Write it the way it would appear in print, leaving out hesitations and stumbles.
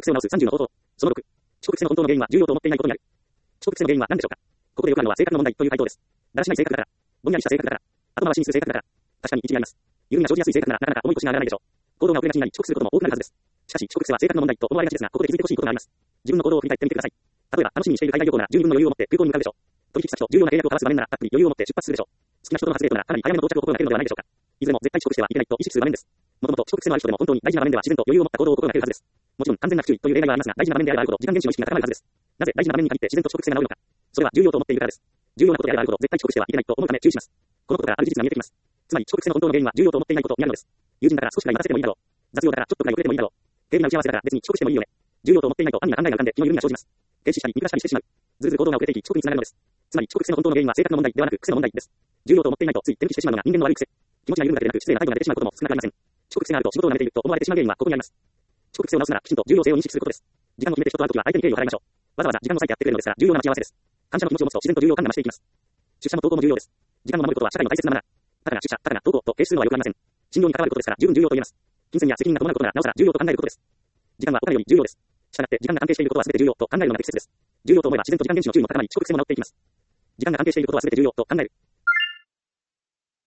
癖を直す30の方法。その6。遅刻癖の本当の原因は重要と思っていないことにある。遅刻癖の原因は何でしょうか。ここでよくあるのは性格の問題という回答です。だらしない性格だから。ぼんやりした性格だから。後回しにする性格だから。確かに一理あります。緩みが生じやすい性格ならなかなか重い腰が上がらないでしょう。行動が遅れがちになり遅刻することも多くなるはずです。しかし、遅刻癖は性格の問題と思われがちですが、ここで気づいてほしいことがあります。自分の行動を振り返ってみてください。例えば、楽しみにしている海外旅行なら十二分の余裕を持って空港に向かうでしょう。取引先と重要な契約を交わす場面ならたっぷり余裕を持って出発するでしょう。好きな人との初デートならかなり早めの到着を心がけるのではないでしょうか。いずれも絶対遅刻してはいけないと意識する場面です。もともと遅刻癖のある人でも本当に大事な場面では自然と余裕を持った行動を心がけるはずです。もちろん完全な不注意という例外はありますが、大事な場面であればあるほど時間厳守の意識が高まるはずです。なぜ大事な場面に限って自然と遅刻癖が治るのか。それは重要と思っているからです。重要なことであればあるほど絶対遅刻してはいけないと思うため注意します。このことからある事実が見えてきます。つまり遅刻癖の本当の原因は重要と思っていないことにあるのです。友人だから少しくらい待たせてもいいだろう。雑用だからちょっとくらい遅れてもいいだろう。軽微な打ち合わせだから別に遅刻してもいいよね。重要と思っていないと安易な考えが浮かんで気の緩みが生じます。停止したり見下したりしてしまう。ずるずる行動が遅れていき遅刻につながるのです。つまり遅刻癖の本当の原因は性格の問題ではなく癖の問題です。重要と思っていないとつい手抜きしてしまうのが人間の悪い癖。気持ちが緩むだけでなく失礼な態度が出てしまうことも少なくありません。遅刻癖があると仕事を慣れていると思われてしまう原因はここにあります。遅刻癖を直すならきちんと重要性を認識することです。時間を決めて人と会うときは相手に敬意を払いましょう。わざわざ時間を割いてやってくれるのですから重要な待ち合わせです。感謝の気持ちを持つと自然と重要感が増していきます。出社も登校も重要です。時間を守ることは社会の大切なマナー。たかが出社、たかが登校と軽視するのはよくありません。信用に関わることですから十分重要と言えます。金銭や責任が伴うことならなおさら重要と考えることです。時間はお金より重要です。したがって時間が関係していることは全て重要と考えるのが適切です。重要と思えば自然と時間厳守の注意も高まり遅刻癖も治っていきます。時間が関係していることは全て重要と考える。